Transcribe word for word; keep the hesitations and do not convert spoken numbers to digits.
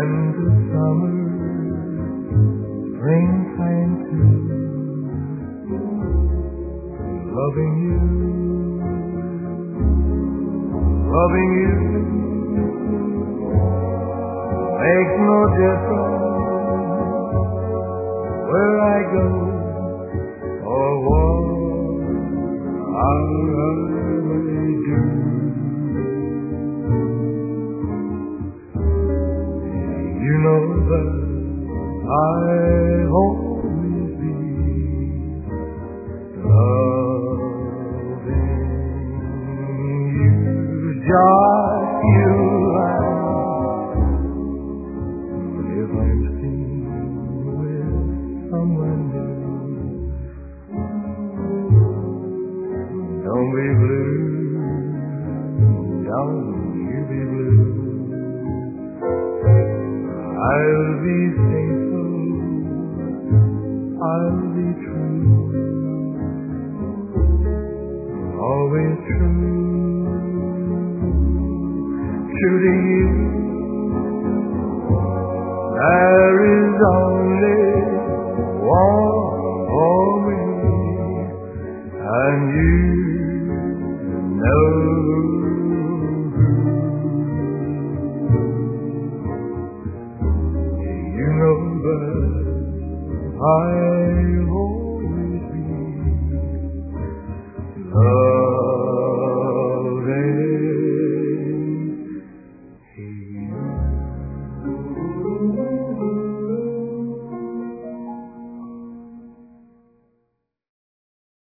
And the summer, springtime too, loving you, loving you, makes no difference where I go or what I may do. You know that I'll always be loving you, just you and if I'm seen with someone new, don't be blue, don't you be blue. I'll be faithful, I'll be true, always true, true to you. There is only one for me, and you know who. You know that I